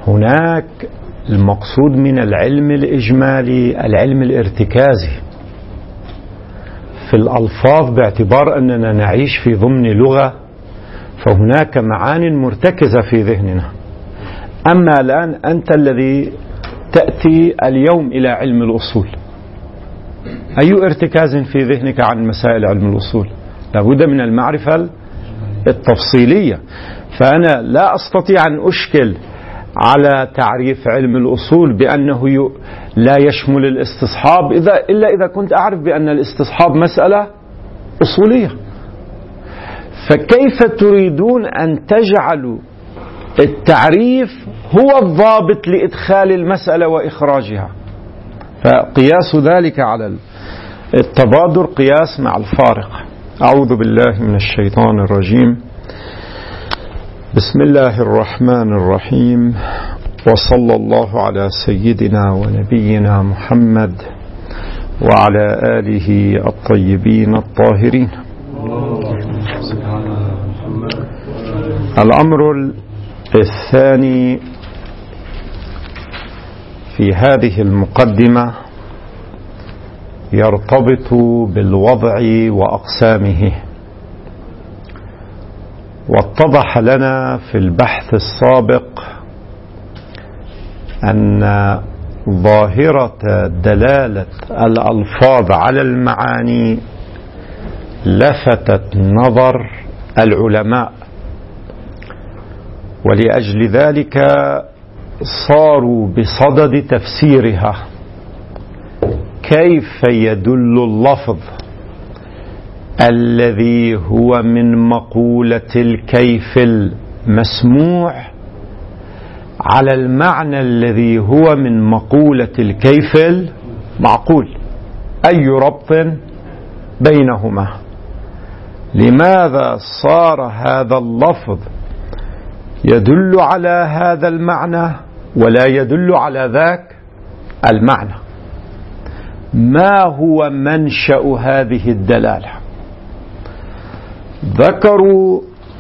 هناك المقصود من العلم الإجمالي العلم الارتكازي في الألفاظ، باعتبار أننا نعيش في ضمن لغة، فهناك معان مرتكزة في ذهننا. أما الآن أنت الذي تأتي اليوم إلى علم الأصول، أي ارتكاز في ذهنك عن مسائل علم الأصول؟ لابد من المعرفة التفصيلية. فأنا لا أستطيع أن أشكل على تعريف علم الأصول بأنه لا يشمل الاستصحاب إلا إذا كنت أعرف بأن الاستصحاب مسألة أصولية. فكيف تريدون أن تجعلوا التعريف هو الضابط لإدخال المسألة وإخراجها؟ فقياس ذلك على التبادر قياس مع الفارق. أعوذ بالله من الشيطان الرجيم. بسم الله الرحمن الرحيم، وصلى الله على سيدنا ونبينا محمد وعلى آله الطيبين الطاهرين. الأمر الثاني في هذه المقدمة يرتبط بالوضع وأقسامه. واتضح لنا في البحث السابق أن ظاهرة دلالة الألفاظ على المعاني لفتت نظر العلماء، ولأجل ذلك صاروا بصدد تفسيرها. كيف يدل اللفظ الذي هو من مقولة الكيف المسموع على المعنى الذي هو من مقولة الكيف المعقول؟ أي ربط بينهما؟ لماذا صار هذا اللفظ يدل على هذا المعنى ولا يدل على ذاك المعنى؟ ما هو منشأ هذه الدلالة؟ ذكروا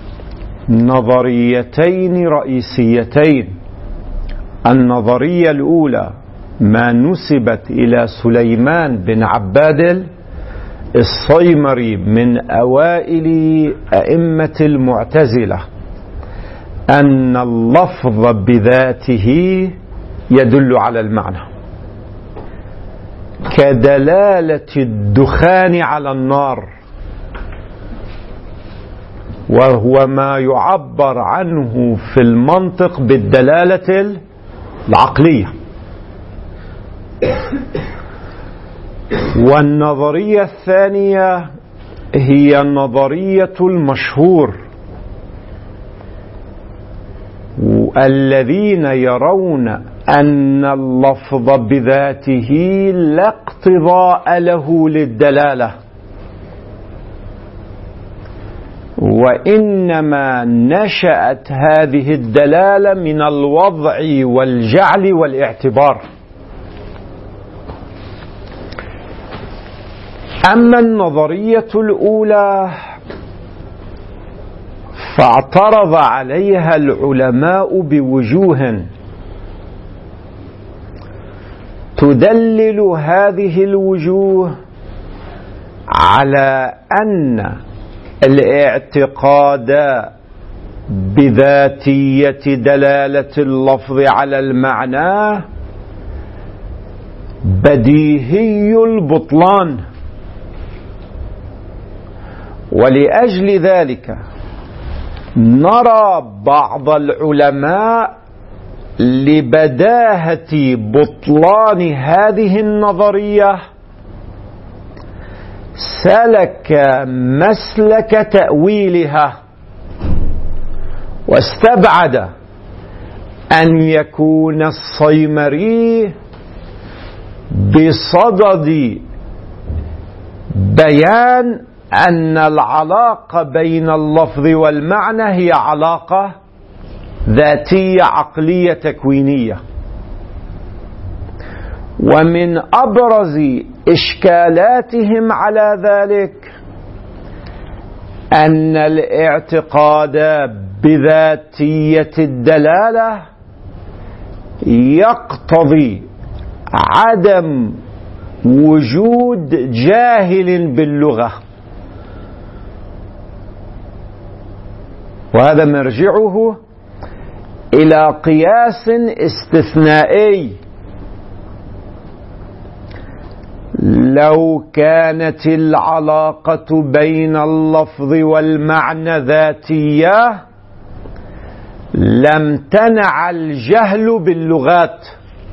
نظريتين رئيسيتين. النظرية الأولى ما نسبت إلى سليمان بن عباد الصيمري من أوائل أئمة المعتزلة، أن اللفظ بذاته يدل على المعنى، كدلالة الدخان على النار، وهو ما يعبر عنه في المنطق بالدلالة العقلية. والنظرية الثانية هي النظرية المشهور الذين يرون أن اللفظ بذاته لا اقتضاء له للدلالة، وإنما نشأت هذه الدلالة من الوضع والجعل والاعتبار. أما النظرية الأولى فاعترض عليها العلماء بوجوه تدلل هذه الوجوه على أن الاعتقاد بذاتية دلالة اللفظ على المعنى بديهي البطلان، ولأجل ذلك نرى بعض العلماء لبداهة بطلان هذه النظرية سلك مسلك تأويلها، واستبعد أن يكون الصيمري بصدد بيان أن العلاقة بين اللفظ والمعنى هي علاقة ذاتية عقلية تكوينية. ومن أبرز إشكالاتهم على ذلك أن الاعتقاد بذاتية الدلالة يقتضي عدم وجود جاهل باللغة، وهذا مرجعه إلى قياس استثنائي. لو كانت العلاقة بين اللفظ والمعنى ذاتية لم تنع الجهل باللغات،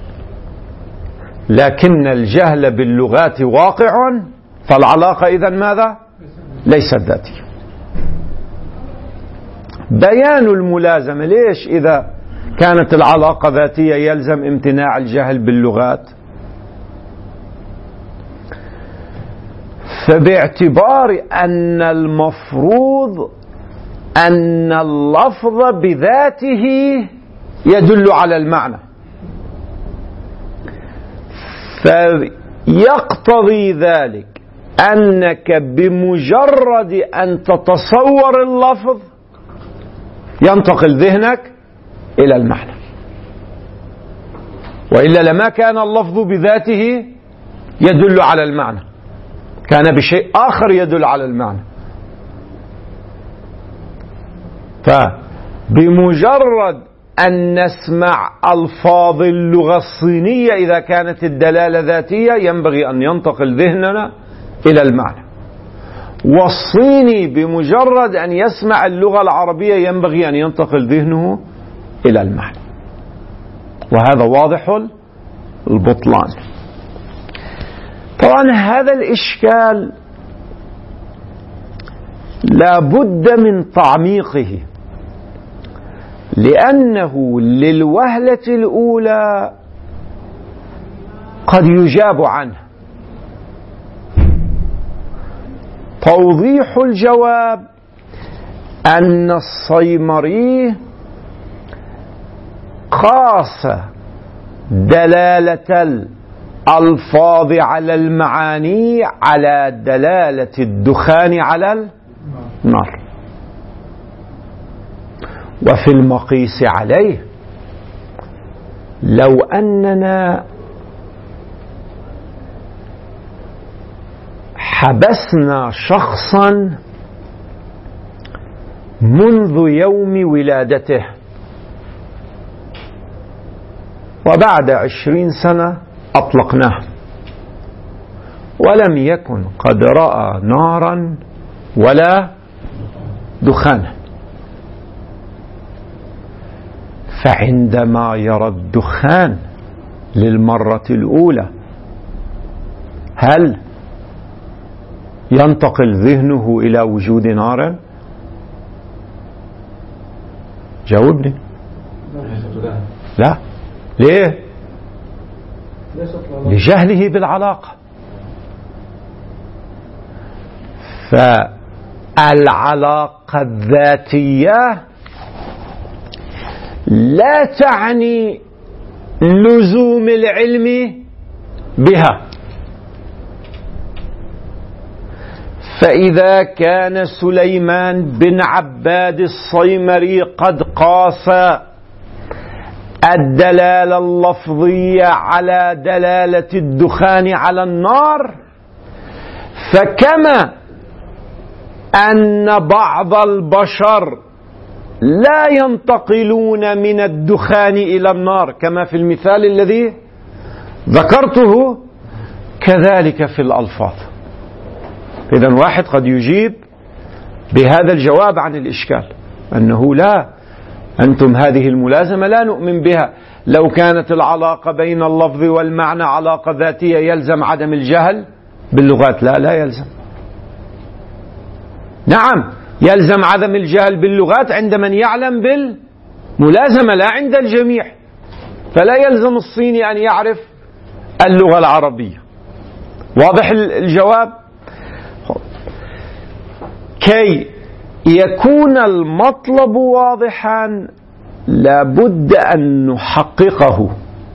لكن الجهل باللغات واقع، فالعلاقة إذن ماذا؟ ليست ذاتية. بيان الملازمة، ليش إذا كانت العلاقة ذاتية يلزم امتناع الجهل باللغات؟ فباعتبار أن المفروض أن اللفظ بذاته يدل على المعنى، فيقتضي ذلك أنك بمجرد أن تتصور اللفظ ينتقل ذهنك إلى المعنى، وإلا لما كان اللفظ بذاته يدل على المعنى، كان بشيء آخر يدل على المعنى. فبمجرد أن نسمع ألفاظ اللغة الصينية إذا كانت الدلالة ذاتية ينبغي أن ينتقل ذهننا إلى المعنى، والصيني بمجرد أن يسمع اللغة العربية ينبغي أن ينتقل ذهنه إلى المعنى، وهذا واضح البطلان. طبعا هذا الإشكال لا بد من تعميقه، لأنه للوهلة الأولى قد يجاب عنه. توضيح الجواب أن الصيمري قاس دلالة الألفاظ على المعاني على دلالة الدخان على النار، وفي المقيس عليه لو أننا حبسنا شخصا منذ يوم ولادته وبعد 20 سنة أطلقناه ولم يكن قد رأى نارا ولا دخانا، فعندما يرى الدخان للمرة الأولى هل ينتقل ذهنه إلى وجود نار؟ جاوبني. لا. ليه؟ لجهله بالعلاقة. فالعلاقة الذاتية لا تعني لزوم العلم بها، فإذا كان سليمان بن عباد الصيمري قد قاس الدلالة اللفظية على دلالة الدخان على النار، فكما أن بعض البشر لا ينتقلون من الدخان إلى النار كما في المثال الذي ذكرته، كذلك في الألفاظ. إذن واحد قد يجيب بهذا الجواب عن الإشكال أنه لا، أنتم هذه الملازمة لا نؤمن بها، لو كانت العلاقة بين اللفظ والمعنى علاقة ذاتية يلزم عدم الجهل باللغات. لا يلزم. نعم يلزم عدم الجهل باللغات عند من يعلم بالملازمة، لا عند الجميع. فلا يلزم الصيني أن يعرف اللغة العربية. واضح الجواب؟ كي يكون المطلب واضحا لابد أن نحققه.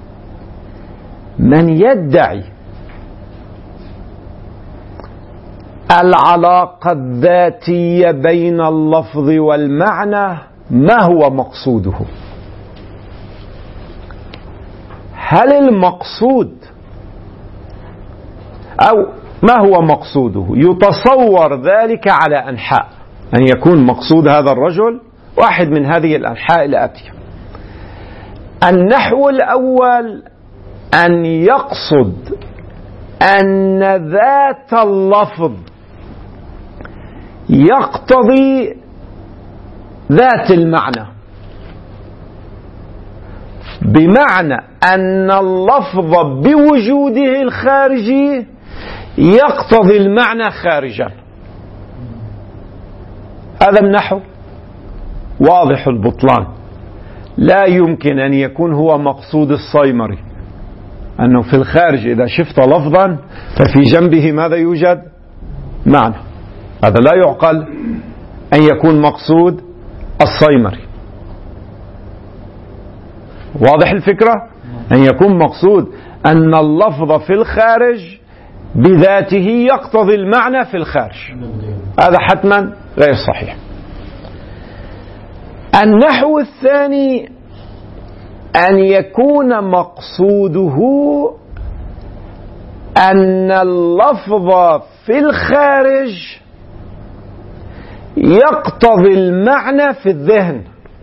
من يدعي العلاقة الذاتية بين اللفظ والمعنى ما هو مقصوده؟ هل المقصود أو ما هو مقصوده؟ يتصور ذلك على أنحاء، أن يكون مقصود هذا الرجل واحد من هذه الأنحاء الآتية. النحو الأول أن يقصد أن ذات اللفظ يقتضي ذات المعنى، بمعنى أن اللفظ بوجوده الخارجي يقتضي المعنى خارجا. هذا النحو واضح البطلان، لا يمكن أن يكون هو مقصود الصيمري، أنه في الخارج إذا شفت لفظا ففي جنبه ماذا يوجد؟ معنى. هذا لا يعقل أن يكون مقصود الصيمري. واضح الفكرة؟ أن يكون مقصود أن اللفظ في الخارج بذاته يقتضي المعنى في الخارج، هذا حتما غير صحيح. النحو الثاني أن يكون مقصوده أن اللفظ في الخارج يقتضي المعنى في الذهن.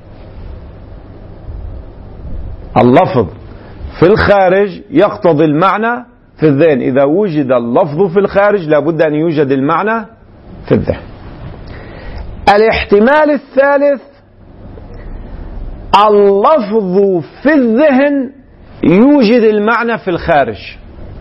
اللفظ في الخارج يقتضي المعنى في الذهن، إذا وجد اللفظ في الخارج لابد أن يوجد المعنى في الذهن. الاحتمال الثالث اللفظ في الذهن يوجد المعنى في الخارج.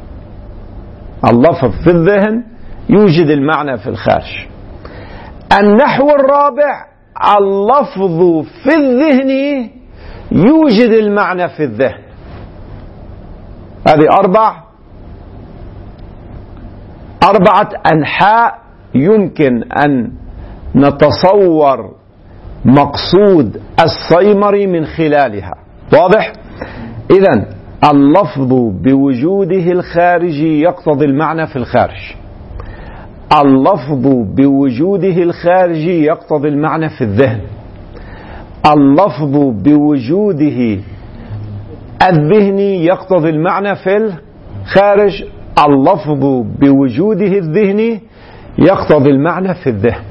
اللفظ في الذهن يوجد المعنى في الخارج. النحو الرابع اللفظ في الذهن يوجد المعنى في الذهن. هذه أربعة أنحاء يمكن أن نتصور مقصود الصيمري من خلالها. واضح؟ إذن اللفظ بوجوده الخارجي يقتضي المعنى في الخارج، اللفظ بوجوده الخارجي يقتضي المعنى في الذهن، اللفظ بوجوده الذهني يقتضي المعنى في الخارج، اللفظ بوجوده الذهني يقتضي المعنى في الذهن.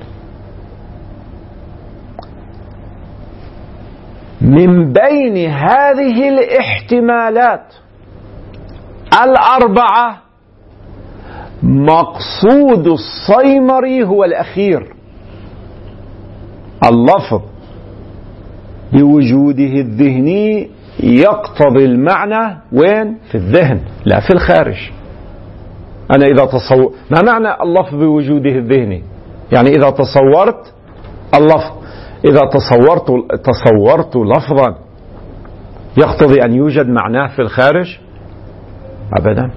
من بين هذه الاحتمالات الأربعة مقصود الصيمري هو الأخير، اللفظ بوجوده الذهني يقتضي المعنى وين؟ في الذهن لا في الخارج. أنا إذا ما معنى اللفظ بوجوده الذهني؟ يعني إذا تصورت اللفظ، إذا تصورت لفظا يقتضي أن يوجد معناه في الخارج؟ أبدا.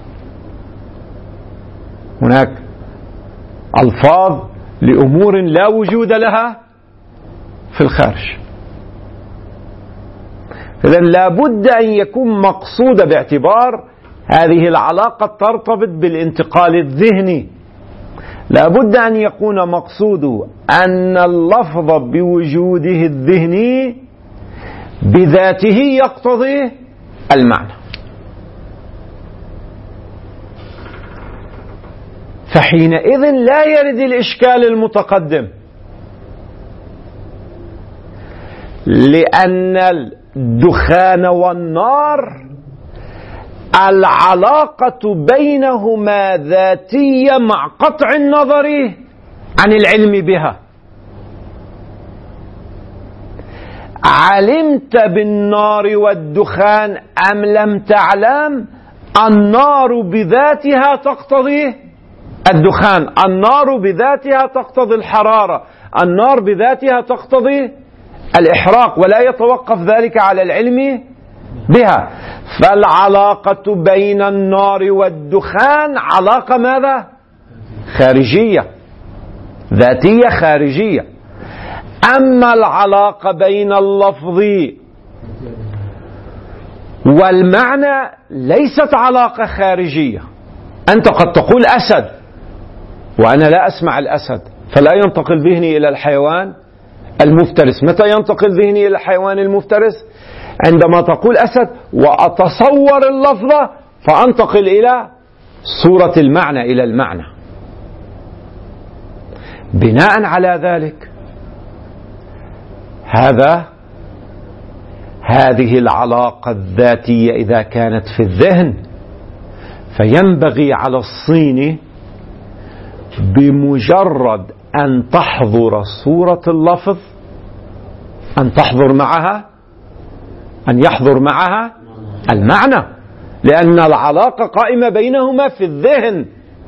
هناك ألفاظ لأمور لا وجود لها في الخارج. إذن لابد أن يكون مقصود باعتبار هذه العلاقة ترتبط بالانتقال الذهني، لابد أن يكون مقصوده أن اللفظ بوجوده الذهني بذاته يقتضي المعنى. فحينئذ لا يرد الإشكال المتقدم، لأن الدخان والنار العلاقة بينهما ذاتية مع قطع النظر عن العلم بها. علمت بالنار والدخان أم لم تعلم؟ النار بذاتها تقتضي الدخان، النار بذاتها تقتضي الحرارة، النار بذاتها تقتضي الإحراق، ولا يتوقف ذلك على العلم بها. فالعلاقة بين النار والدخان علاقة ماذا؟ خارجية، ذاتية خارجية. أما العلاقة بين اللفظ والمعنى ليست علاقة خارجية. أنت قد تقول أسد وأنا لا أسمع الأسد، فلا ينتقل ذهني إلى الحيوان المفترس. متى ينتقل ذهني إلى الحيوان المفترس؟ عندما تقول أسد وأتصور اللفظة فأنتقل إلى صورة المعنى، إلى المعنى. بناء على ذلك هذه العلاقة الذاتية إذا كانت في الذهن فينبغي على الصيني بمجرد أن تحضر صورة اللفظ أن يحضر معها المعنى، لأن العلاقة قائمة بينهما في الذهن.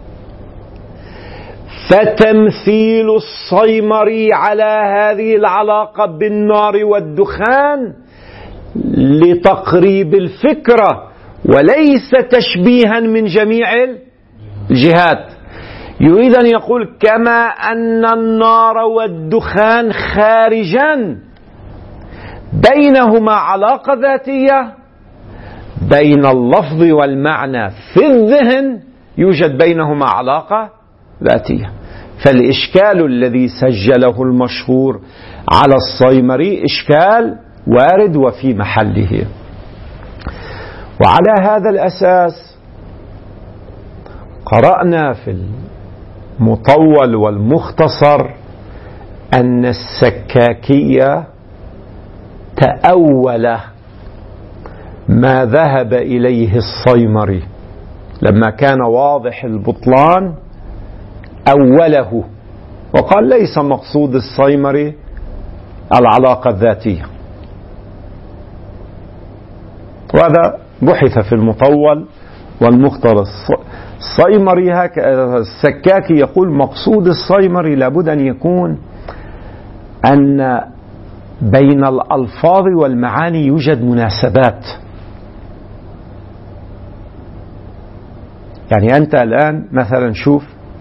فتمثيل الصيمري على هذه العلاقة بالنار والدخان لتقريب الفكرة وليس تشبيها من جميع الجهات. يريد أن يقول كما أن النار والدخان خارجان بينهما علاقة ذاتية، بين اللفظ والمعنى في الذهن يوجد بينهما علاقة ذاتية. فالإشكال الذي سجله المشهور على الصيمري إشكال وارد وفي محله. وعلى هذا الأساس قرأنا في المطول والمختصر أن السكاكية تأول ما ذهب إليه الصيمري لما كان واضح البطلان، أوله وقال ليس مقصود الصيمري العلاقة الذاتية. وهذا بحث في المطول والمختصر. الصيمري السكاكي يقول مقصود الصيمري لابد أن يكون أن بين الألفاظ والمعاني يوجد مناسبات. يعني أنت الآن مثلا شوف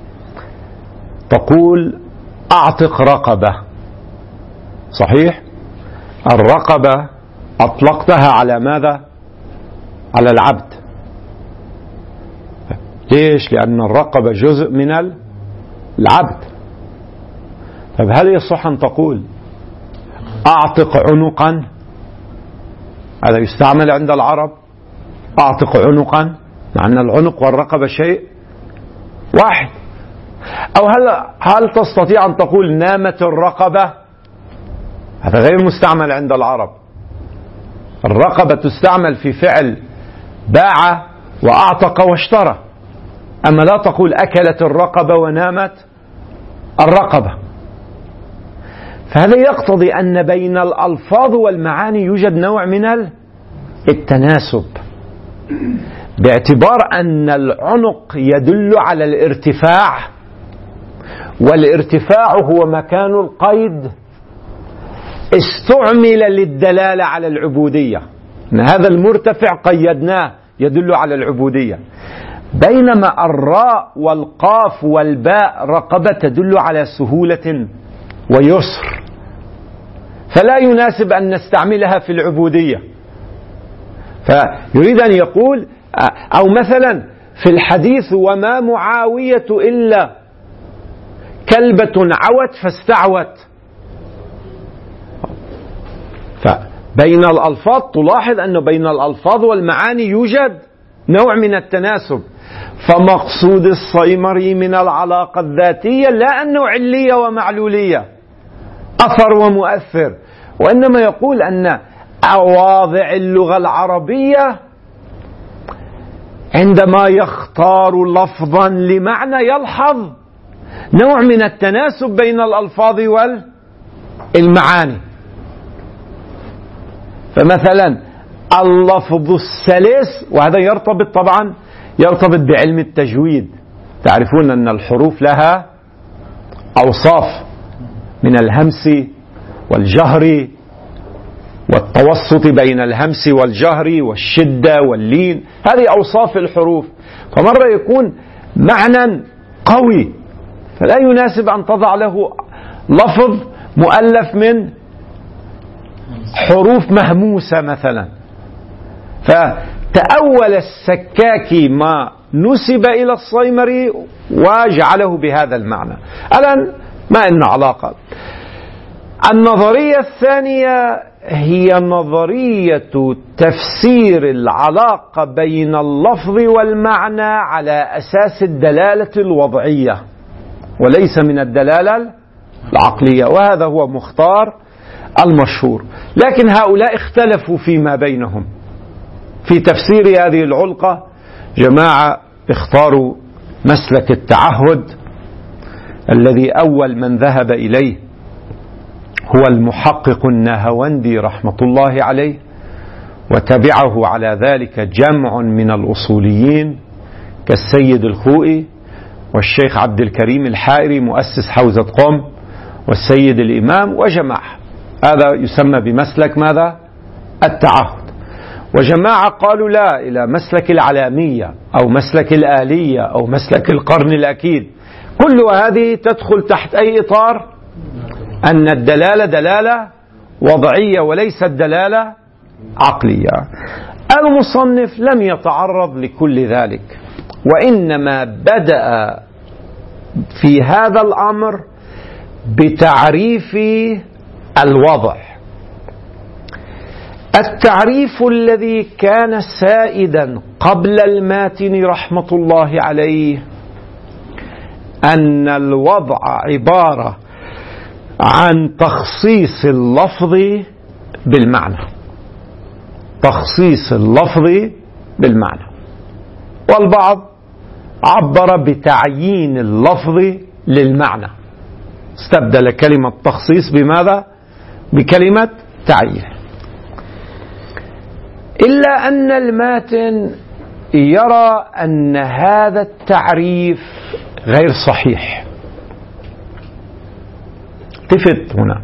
تقول أعتق رقبة، صحيح؟ الرقبة أطلقتها على ماذا؟ على العبد. ليش؟ لأن الرقبة جزء من العبد. طيب هل يصح أن تقول أعتق عنقا؟ هذا يستعمل عند العرب، أعتق عنقا، مع أن العنق والرقبة شيء واحد. أو هل تستطيع أن تقول نامت الرقبة؟ هذا غير مستعمل عند العرب. الرقبة تستعمل في فعل باع وأعتق واشترى، أما لا تقول أكلت الرقبة ونامت الرقبة. فهذا يقتضي أن بين الألفاظ والمعاني يوجد نوع من التناسب، باعتبار أن العنق يدل على الارتفاع، والارتفاع هو مكان القيد استعمل للدلالة على العبودية. هذا المرتفع قيدناه يدل على العبودية، بينما الراء والقاف والباء رقبة تدل على سهولة ويسر، فلا يناسب أن نستعملها في العبودية. فيريد أن يقول أو مثلا في الحديث وما معاوية إلا كلبة عوت فاستعوت. فبين الألفاظ تلاحظ أن بين الألفاظ والمعاني يوجد نوع من التناسب. فمقصود الصيمري من العلاقة الذاتية لا أنه علية ومعلولية، أثر ومؤثر، وإنما يقول أن أواضع اللغة العربية عندما يختار لفظا لمعنى يلحظ نوع من التناسب بين الألفاظ والمعاني. فمثلا اللفظ السلس، وهذا يرتبط بعلم التجويد. تعرفون أن الحروف لها أوصاف من الهمس والجهر والتوسط بين الهمس والجهر والشدة واللين، هذه أوصاف الحروف. فمرة يكون معنى قوي فلا يناسب أن تضع له لفظ مؤلف من حروف مهموسة مثلا. فتأول السكاكي ما نسب إلى الصيمري وجعله بهذا المعنى. الآن ما إن علاقة. النظرية الثانية هي نظرية تفسير العلاقة بين اللفظ والمعنى على أساس الدلالة الوضعية وليس من الدلالة العقلية، وهذا هو مختار المشهور. لكن هؤلاء اختلفوا فيما بينهم في تفسير هذه العلقة. جماعة اختاروا مسلك التعهد الذي أول من ذهب إليه هو المحقق النهاوندي رحمة الله عليه، وتبعه على ذلك جمع من الأصوليين كالسيد الخوئي والشيخ عبد الكريم الحائري مؤسس حوزة قم والسيد الإمام وجماعة. هذا يسمى بمسلك ماذا؟ التعهد. وجماعة قالوا لا، إلى مسلك العلامية أو مسلك الآلية أو مسلك القرن الأكيد. كل هذه تدخل تحت أي إطار؟ أن الدلالة دلالة وضعية وليست دلالة عقلية. المصنف لم يتعرض لكل ذلك، وإنما بدأ في هذا الأمر بتعريف الوضع، التعريف الذي كان سائدا قبل الماتن رحمة الله عليه، أن الوضع عبارة عن تخصيص اللفظ بالمعنى، تخصيص اللفظ بالمعنى. والبعض عبر بتعيين اللفظ للمعنى، استبدل كلمة تخصيص بماذا؟ بكلمة تعيين. إلا أن الماتن يرى أن هذا التعريف غير صحيح. التفت هنا،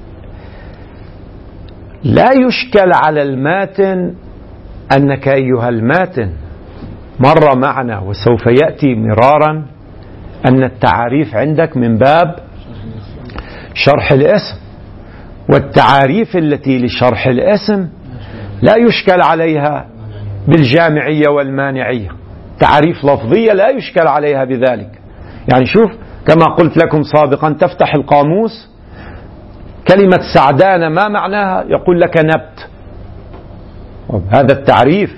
لا يشكل على الماتن أنك أيها الماتن مر معنا وسوف يأتي مرارا أن التعاريف عندك من باب شرح الاسم، والتعاريف التي لشرح الاسم لا يشكل عليها بالجامعية والمانعية، تعريف لفظية لا يشكل عليها بذلك. يعني شوف، كما قلت لكم سابقا، تفتح القاموس كلمة سعدان ما معناها؟ يقول لك نبت. هذا التعريف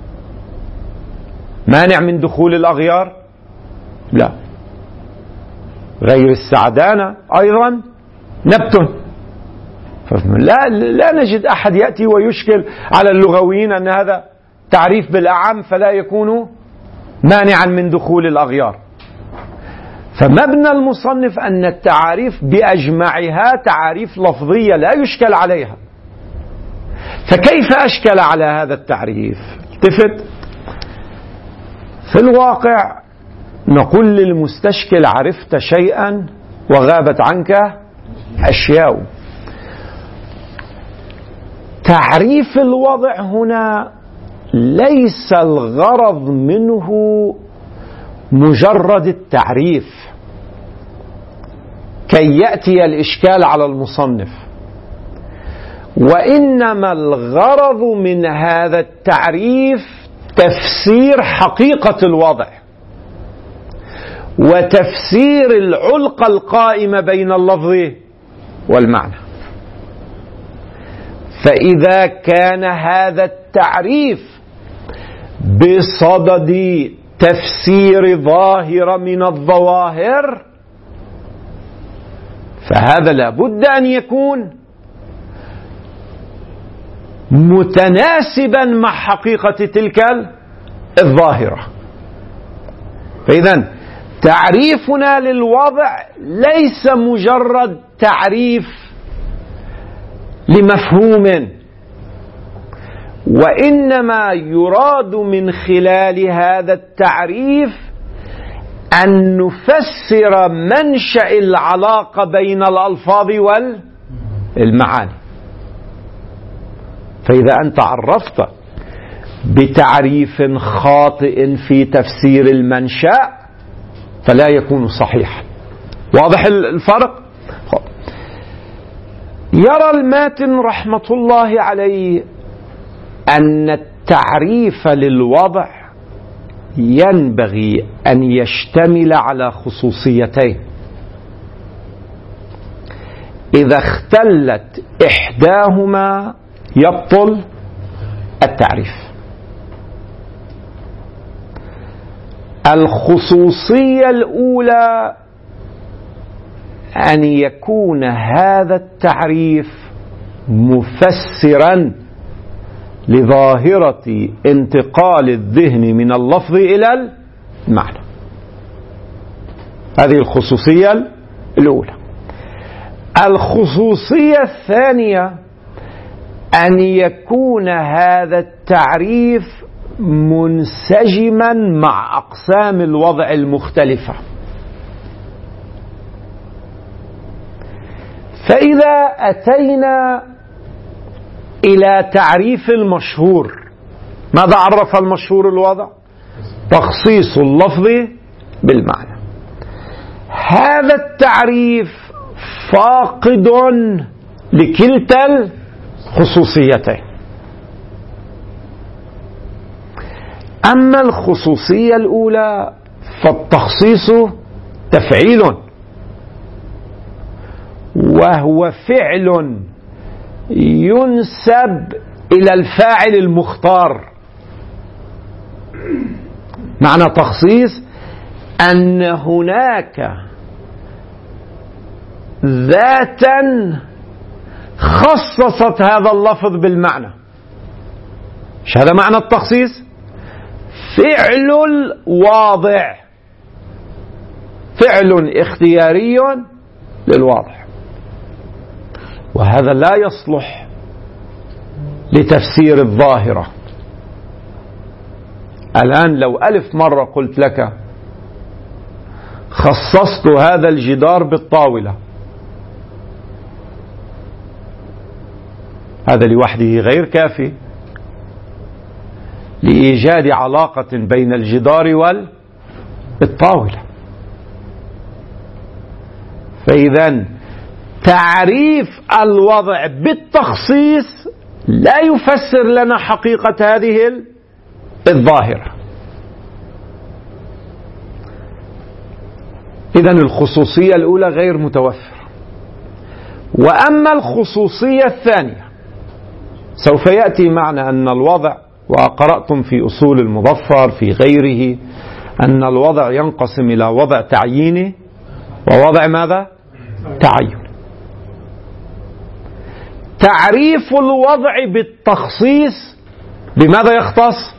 مانع من دخول الأغيار؟ لا. غير السعدان أيضا نبت. لا نجد أحد يأتي ويشكل على اللغويين أن هذا تعريف بالأعم فلا يكون مانعا من دخول الأغيار. فمبنى المصنف أن التعاريف بأجمعها تعاريف لفظية لا يشكل عليها. فكيف أشكل على هذا التعريف؟ التفت، في الواقع نقول للمستشكل عرفت شيئا وغابت عنك أشياء. تعريف الوضع هنا ليس الغرض منه مجرد التعريف كي يأتي الإشكال على المصنف، وإنما الغرض من هذا التعريف تفسير حقيقة الوضع وتفسير العلقة القائمة بين اللفظ والمعنى. فإذا كان هذا التعريف بصدد تفسير ظاهرة من الظواهر فهذا لابد أن يكون متناسبا مع حقيقة تلك الظاهرة. فإذا تعريفنا للوضع ليس مجرد تعريف لمفهوم، وإنما يراد من خلال هذا التعريف أن نفسر منشأ العلاقة بين الألفاظ والمعاني. فإذا أنت عرفت بتعريف خاطئ في تفسير المنشأ فلا يكون صحيحا. واضح الفرق؟ يرى الماتن رحمة الله عليه أن التعريف للوضع ينبغي أن يشتمل على خصوصيتين. إذا اختلت إحداهما يبطل التعريف. الخصوصية الأولى أن يكون هذا التعريف مفسرا لظاهرة انتقال الذهن من اللفظ إلى المعنى. هذه الخصوصية الأولى. الخصوصية الثانية أن يكون هذا التعريف منسجما مع أقسام الوضع المختلفة. فإذا أتينا إلى تعريف المشهور، ماذا عرف المشهور الوضع؟ تخصيص اللفظ بالمعنى. هذا التعريف فاقد لكلتا الخصوصيتين. أما الخصوصية الأولى فالتخصيص تفعيل، وهو فعل ينسب إلى الفاعل المختار. معنى تخصيص أن هناك ذاتا خصصت هذا اللفظ بالمعنى. مش هذا معنى التخصيص؟ فعل الواضع، فعل اختياري للواضع، وهذا لا يصلح لتفسير الظاهرة. الآن لو 1000 مرة قلت لك خصصت هذا الجدار بالطاولة، هذا لوحده غير كافي لإيجاد علاقة بين الجدار والطاولة. فإذا تعريف الوضع بالتخصيص لا يفسر لنا حقيقة هذه الظاهرة. إذن الخصوصية الأولى غير متوفرة. وأما الخصوصية الثانية سوف يأتي معنا أن الوضع، وقرأتم في أصول المظفر في غيره أن الوضع ينقسم إلى وضع تعييني ووضع ماذا؟ تعين. تعريف الوضع بالتخصيص بماذا يختص؟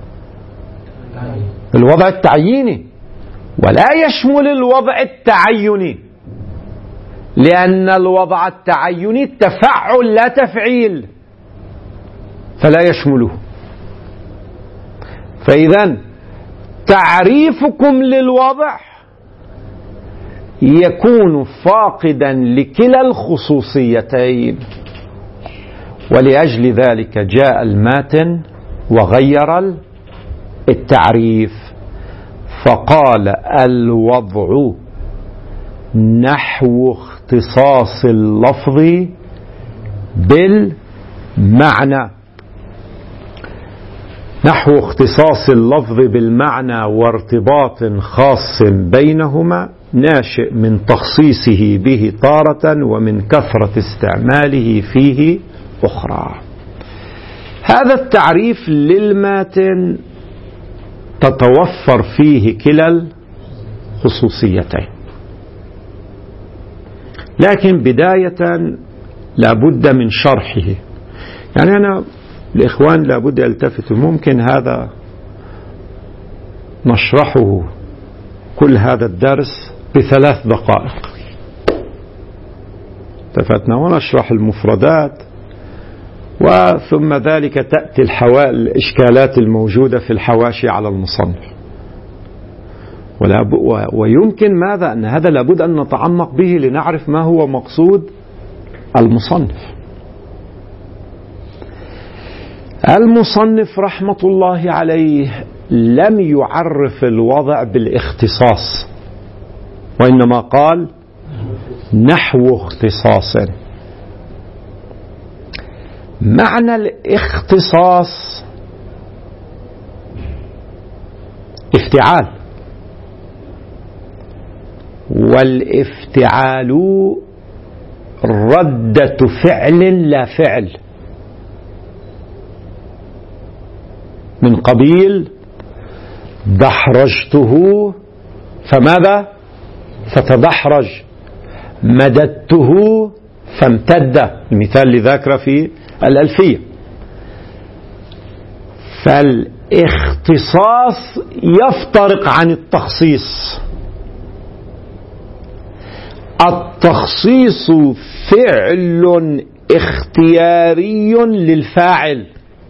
الوضع التعييني، ولا يشمل الوضع التعيني، لأن الوضع التعيني تفعل لا تفعيل، فلا يشمله. فإذا تعريفكم للوضع يكون فاقدا لكلا الخصوصيتين، ولأجل ذلك جاء الماتن وغير التعريف فقال الوضع نحو اختصاص اللفظ بالمعنى، نحو اختصاص اللفظ بالمعنى وارتباط خاص بينهما ناشئ من تخصيصه به تارة ومن كثرة استعماله فيه أخرى. هذا التعريف للماتن تتوفر فيه كلا الخصوصيتين، لكن بداية لابد من شرحه. يعني أنا الإخوان لابد يلتفتوا، ممكن هذا نشرحه كل هذا الدرس ب3 دقائق، التفتنا ونشرح المفردات، وثم ذلك تأتي الإشكالات الموجودة في الحواشي على المصنف. ويمكن ماذا أن هذا لابد أن نتعمق به لنعرف ما هو مقصود المصنف. المصنف رحمة الله عليه لم يعرف الوضع بالاختصاص، وإنما قال نحو اختصاص. معنى الاختصاص افتعال، والافتعال ردة فعل لا فعل، من قبيل دحرجته فماذا؟ فتدحرج، مددته فامتد، المثال اللي ذاكره في الألفية. فالاختصاص يفترق عن التخصيص. التخصيص فعل اختياري للفاعل،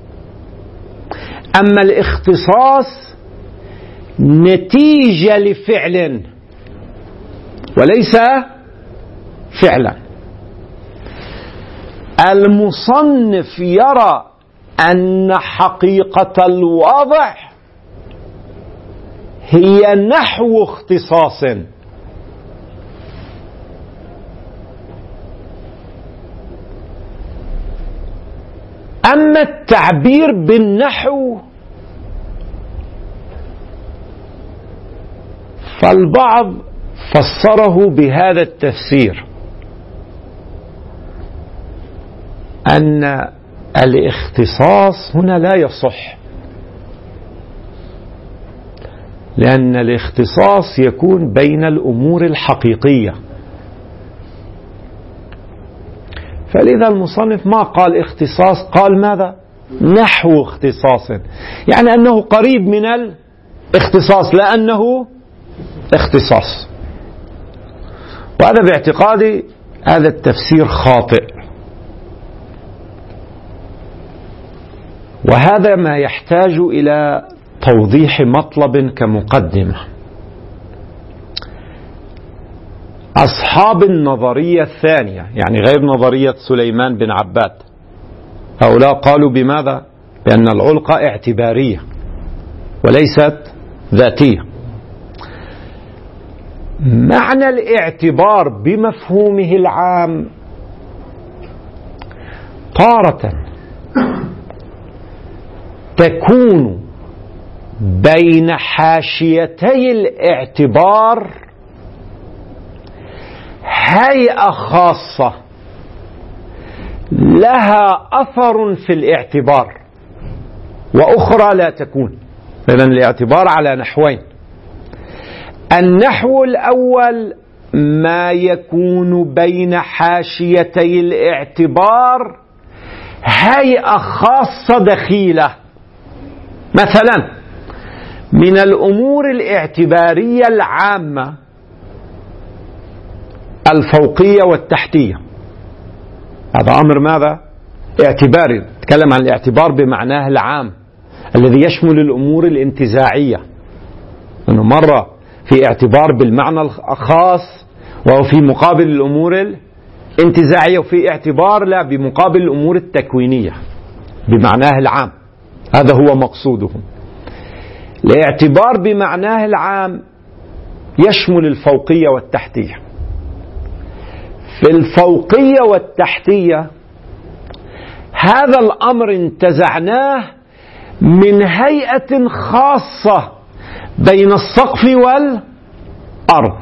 أما الاختصاص نتيجة لفعل وليس فعلا. المصنف يرى أن حقيقة الوضع هي نحو اختصاص، أما التعبير بالنحو فالبعض فسره بهذا التفسير، أن الاختصاص هنا لا يصح، لأن الاختصاص يكون بين الأمور الحقيقية، فلذا المصنف ما قال اختصاص، قال ماذا؟ نحو اختصاص، يعني أنه قريب من الاختصاص لا أنه اختصاص. وهذا باعتقادي هذا التفسير خاطئ، وهذا ما يحتاج إلى توضيح مطلب كمقدمة. أصحاب النظرية الثانية، يعني غير نظرية سليمان بن عباد، هؤلاء قالوا بماذا؟ بأن العلقة اعتبارية وليست ذاتية. معنى الاعتبار بمفهومه العام تارة تكون بين حاشيتي الاعتبار هيئة خاصة لها أثر في الاعتبار، وأخرى لا تكون. إذن الاعتبار على نحوين: النحو الأول ما يكون بين حاشيتي الاعتبار هيئة خاصة دخيلة، مثلا من الأمور الاعتبارية العامة الفوقية والتحتية، هذا أمر ماذا؟ اعتباري. نتكلم عن الاعتبار بمعناه العام الذي يشمل الأمور الانتزاعية، أنه مرة في اعتبار بالمعنى الخاص وهو في مقابل الأمور الانتزاعية، وفي اعتبار لا بمقابل الأمور التكوينية بمعناه العام. هذا هو مقصودهم. الاعتبار بمعناه العام يشمل الفوقية والتحتية. في الفوقية والتحتية هذا الأمر انتزعناه من هيئة خاصة بين السقف والأرض.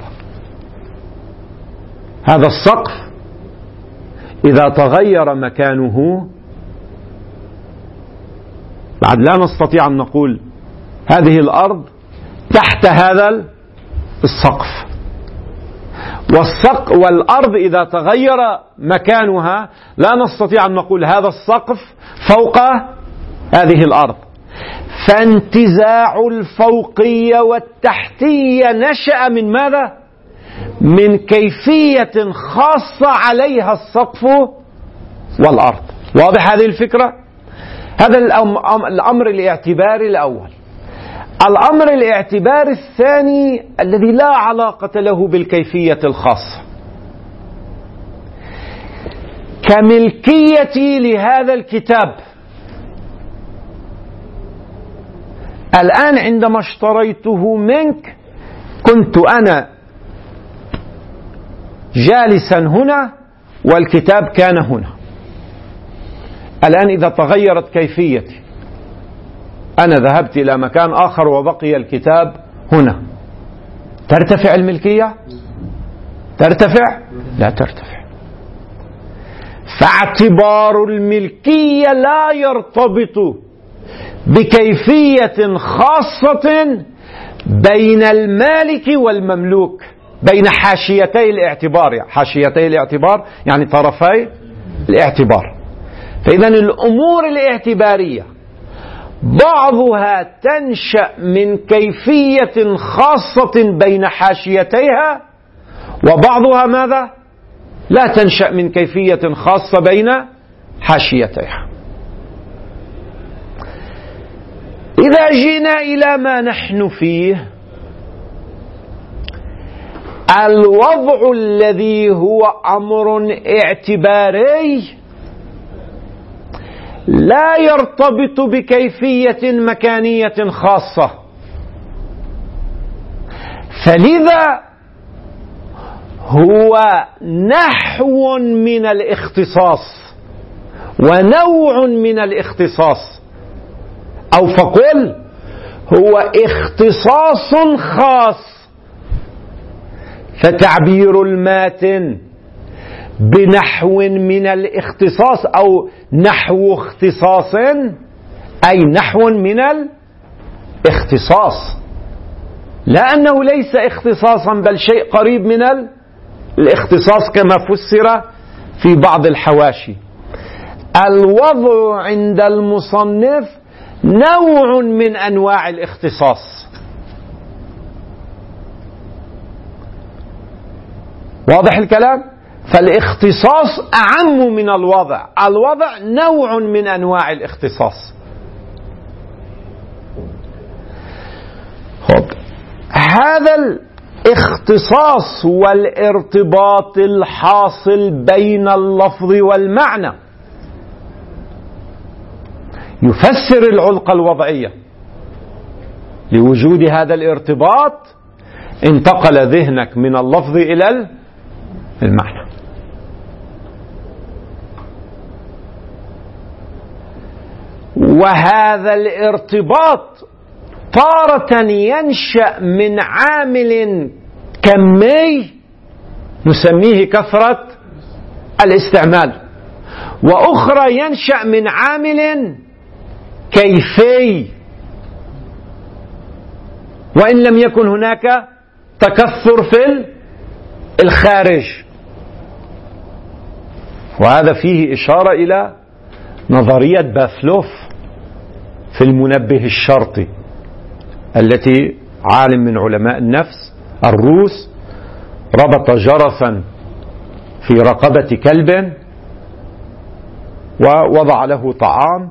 هذا السقف إذا تغير مكانه بعد لا نستطيع أن نقول هذه الأرض تحت هذا السقف، والأرض إذا تغير مكانها لا نستطيع أن نقول هذا السقف فوق هذه الأرض. فانتزاع الفوقية والتحتية نشأ من ماذا؟ من كيفية خاصة عليها السقف والأرض. واضح هذه الفكرة؟ هذا الأمر الاعتباري الأول. الأمر الاعتباري الثاني الذي لا علاقة له بالكيفية الخاصة، كملكيتي لهذا الكتاب. الآن عندما اشتريته منك كنت أنا جالسا هنا والكتاب كان هنا. الآن إذا تغيرت كيفيتي، أنا ذهبت إلى مكان آخر وبقي الكتاب هنا، ترتفع الملكية؟ ترتفع؟ لا ترتفع. فاعتبار الملكية لا يرتبط بكيفية خاصة بين المالك والمملوك، بين حاشيتي الاعتبار. حاشيتي الاعتبار يعني طرفي الاعتبار. فإذا الأمور الاعتبارية بعضها تنشأ من كيفية خاصة بين حاشيتيها، وبعضها ماذا؟ لا تنشأ من كيفية خاصة بين حاشيتيها. إذا جينا إلى ما نحن فيه، الوضع الذي هو أمر اعتباري لا يرتبط بكيفية مكانية خاصة، فلذا هو نحو من الاختصاص ونوع من الاختصاص، أو فقل هو اختصاص خاص. فتعبير الماتن بنحو من الاختصاص أو نحو اختصاص أي نحو من الاختصاص، لأنه ليس اختصاصا بل شيء قريب من الاختصاص كما فسر في بعض الحواشي. الوضع عند المصنف نوع من أنواع الاختصاص. واضح الكلام؟ فالاختصاص أعم من الوضع، الوضع نوع من أنواع الاختصاص. هذا الاختصاص والارتباط الحاصل بين اللفظ والمعنى يفسر العلقة الوضعية. لوجود هذا الارتباط انتقل ذهنك من اللفظ إلى المعنى. وهذا الارتباط تارة ينشأ من عامل كمي نسميه كثرة الاستعمال، وأخرى ينشأ من عامل كيفي وإن لم يكن هناك تكثر في الخارج. وهذا فيه إشارة إلى نظرية بافلوف في المنبه الشرطي، التي عالم من علماء النفس الروس ربط جرسا في رقبة كلب ووضع له طعام،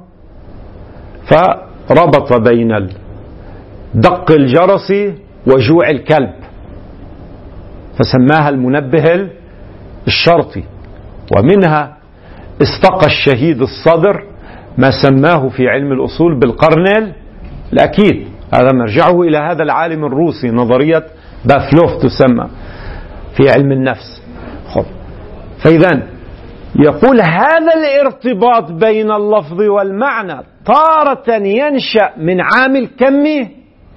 فربط بين دق الجرس وجوع الكلب، فسماها المنبه الشرطي. ومنها استقى الشهيد الصدر ما سماه في علم الأصول بالقرن الأكيد. هذا مرجعه إلى هذا العالم الروسي، نظرية بافلوف تسمى في علم النفس. فإذا يقول هذا الارتباط بين اللفظ والمعنى تارة ينشأ من عامل كمي،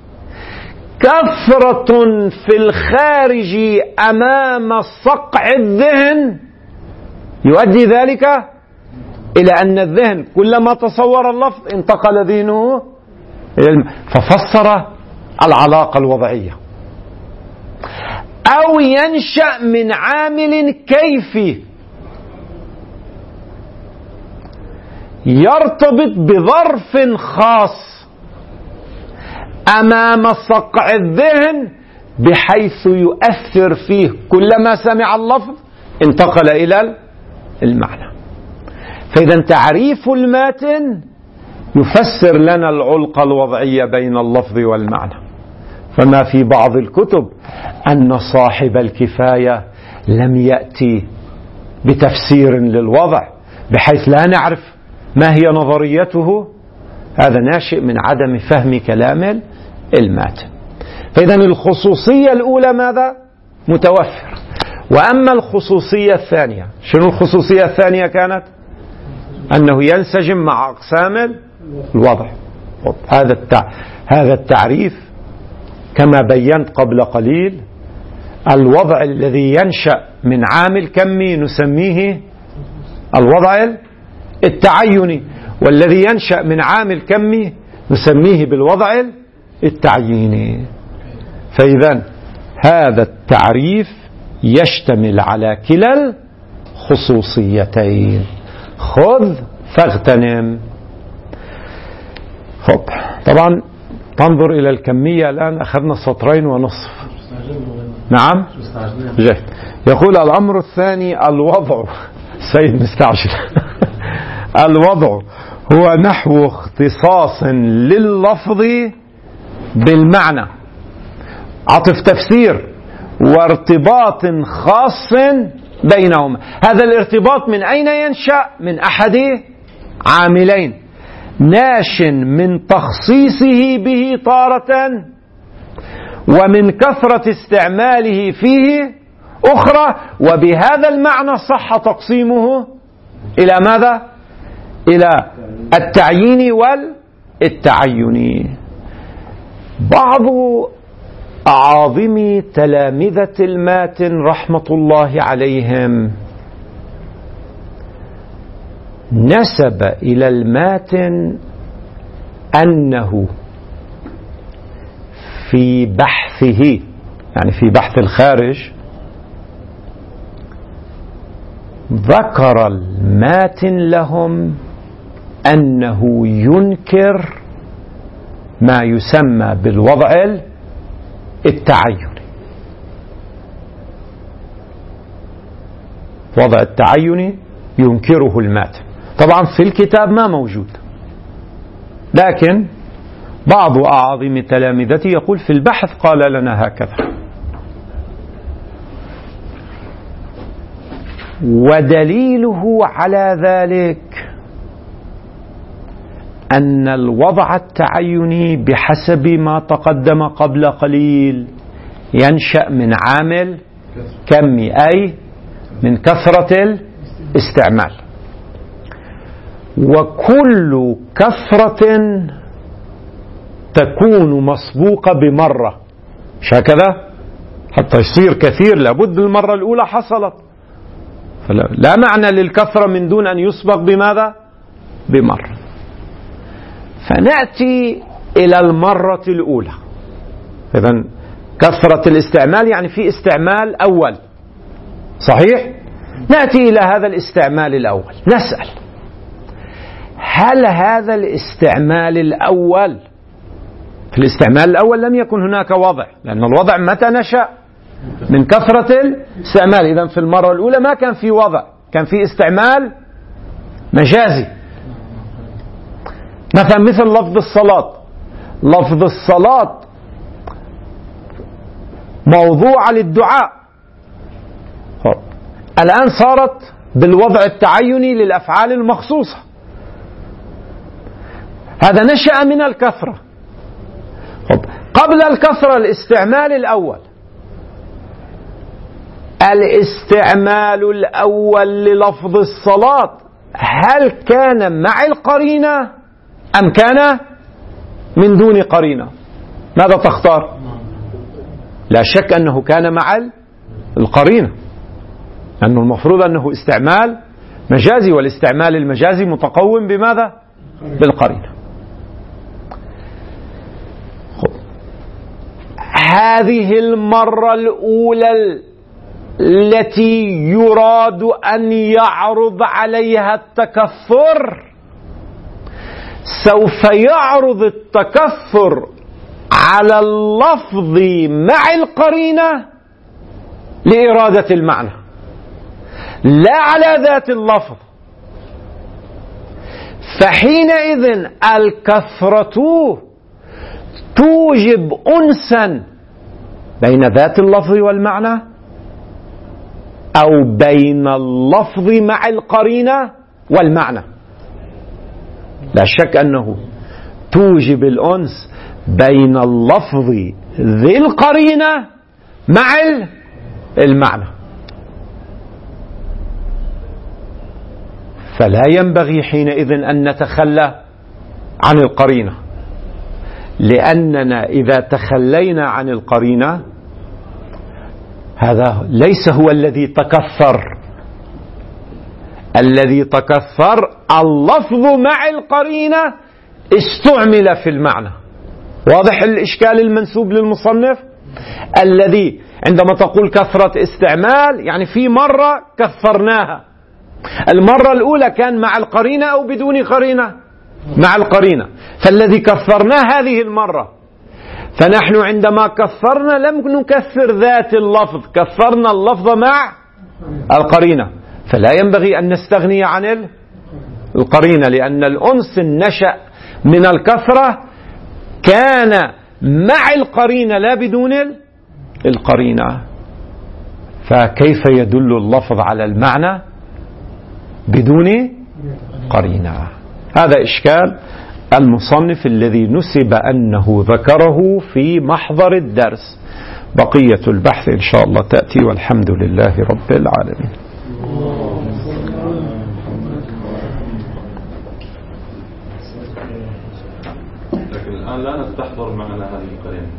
كثرة في الخارج أمام صقع الذهن يؤدي ذلك إلى أن الذهن كلما تصور اللفظ انتقل ذهنه ففسر العلاقة الوضعية. أو ينشأ من عامل كيفي يرتبط بظرف خاص أمام صقع الذهن بحيث يؤثر فيه كلما سمع اللفظ انتقل إلى المعنى. فإذا تعريف الماتن يفسر لنا العلقة الوضعية بين اللفظ والمعنى. فما في بعض الكتب أن صاحب الكفاية لم يأتي بتفسير للوضع بحيث لا نعرف ما هي نظريته، هذا ناشئ من عدم فهم كلام الماتن. فإذا الخصوصية الأولى ماذا؟ متوفر. وأما الخصوصية الثانية، شنو الخصوصية الثانية كانت؟ أنه ينسجم مع أقسام الوضع. هذا التعريف كما بينت قبل قليل، الوضع الذي ينشأ من عامل كمي نسميه الوضع التعيني، والذي ينشأ من عامل كمي نسميه بالوضع التعييني. فإذا هذا التعريف يشتمل على كلا الخصوصيتين، خذ فاغتنم. طبعا تنظر إلى الكمية الآن، أخذنا 2.5 سطر. نعم جيد. يقول الأمر الثاني الوضع. سيد مستعجل. الوضع هو نحو اختصاص لللفظ بالمعنى، عطف تفسير، وارتباط خاص بينهما. هذا الارتباط من أين ينشأ؟ من أحد عاملين، ناش من تخصيصه به تارة، ومن كثرة استعماله فيه أخرى. وبهذا المعنى صح تقسيمه إلى ماذا؟ إلى التعيين والتعين. بعض أعاظم تلامذة الماتن رحمة الله عليهم نسب إلى الماتن أنه في بحثه، يعني في بحث الخارج، ذكر الماتن لهم أنه ينكر ما يسمى بالوضع التعيني. وضع التعيني ينكره الماتن، طبعا في الكتاب ما موجود، لكن بعض أعاظم تلامذته يقول في البحث قال لنا هكذا. ودليله على ذلك أن الوضع التعيني بحسب ما تقدم قبل قليل ينشأ من عامل كمي، أي من كثرة الاستعمال، وكل كثرة تكون مسبوقة بمرة، مش هكذا؟ حتى يصير كثير لابد المرة الأولى حصلت، لا معنى للكثرة من دون أن يسبق بماذا؟ بمرة. فنأتي إلى المرة الأولى. إذن كثرة الاستعمال يعني في استعمال أول، صحيح؟ نأتي إلى هذا الاستعمال الأول، نسأل هل هذا الاستعمال الأول، في الاستعمال الأول لم يكن هناك وضع، لأن الوضع متى نشأ؟ من كثرة الاستعمال. إذن في المرة الأولى ما كان في وضع، كان في استعمال مجازي. مثل لفظ الصلاة. لفظ الصلاة موضوع للدعاء، الآن صارت بالوضع التعيني للأفعال المخصوصة. هذا نشأ من الكثرة. قبل الكثرة الاستعمال الأول، الاستعمال الأول للفظ الصلاة هل كان مع القرينة أم كان من دون قرينة؟ ماذا تختار؟ لا شك أنه كان مع القرينة، أنه المفروض أنه استعمال مجازي، والاستعمال المجازي متقوم بماذا؟ بالقرينة. هذه المرة الأولى التي يراد أن يعرض عليها التكثر، سوف يعرض التكثر على اللفظ مع القرينة لإرادة المعنى، لا على ذات اللفظ. فحينئذ الكثرة توجب أنسا بين ذات اللفظ والمعنى، أو بين اللفظ مع القرينة والمعنى. لا شك أنه توجب الأنس بين اللفظ ذي القرينة مع المعنى. فلا ينبغي حينئذ أن نتخلى عن القرينة، لأننا إذا تخلينا عن القرينة هذا ليس هو الذي تكثر، الذي تكثر اللفظ مع القرينة استعمل في المعنى. واضح الإشكال المنسوب للمصنف؟ الذي عندما تقول كثرة استعمال يعني في مرة كثرناها، المرة الأولى كان مع القرينة أو بدون قرينة؟ مع القرينة. فالذي كثرناه هذه المرة، فنحن عندما كثرنا لم نكثر ذات اللفظ، كثرنا اللفظ مع القرينة، فلا ينبغي أن نستغني عن القرينة، لأن الأنس نشأ من الكثرة كان مع القرينة لا بدون القرينة. فكيف يدل اللفظ على المعنى بدون قرينة؟ هذا إشكال المصنف الذي نسب أنه ذكره في محضر الدرس. بقية البحث إن شاء الله تأتي، والحمد لله رب العالمين. لكن الآن لا نستحضر معنى هذه القرينة.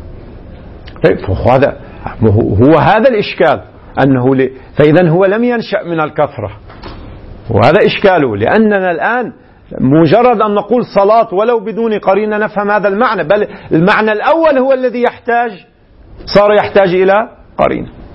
هو هذا الإشكال أنه فإذا هو لم ينشأ من الكثرة، وهذا إشكاله، لأننا الآن مجرد أن نقول صلاة ولو بدون قرينة نفهم هذا المعنى، بل المعنى الأول هو الذي صار يحتاج إلى قرينة.